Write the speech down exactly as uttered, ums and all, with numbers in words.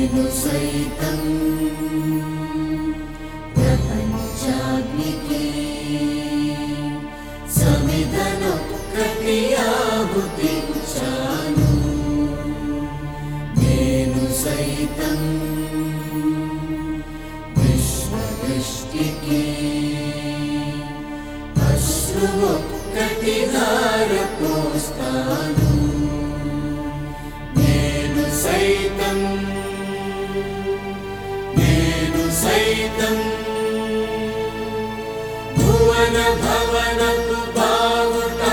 నేను సైతం ప్రపంచాగ్నికి సమిధనొక్కటి ఆహుతించాను. నేను సైతం విశ్వదృష్టికి అశ్రువొక్కటి ధారపోస్తాను. నేను సైతం నేను సైతం భువన భవనపు బావుట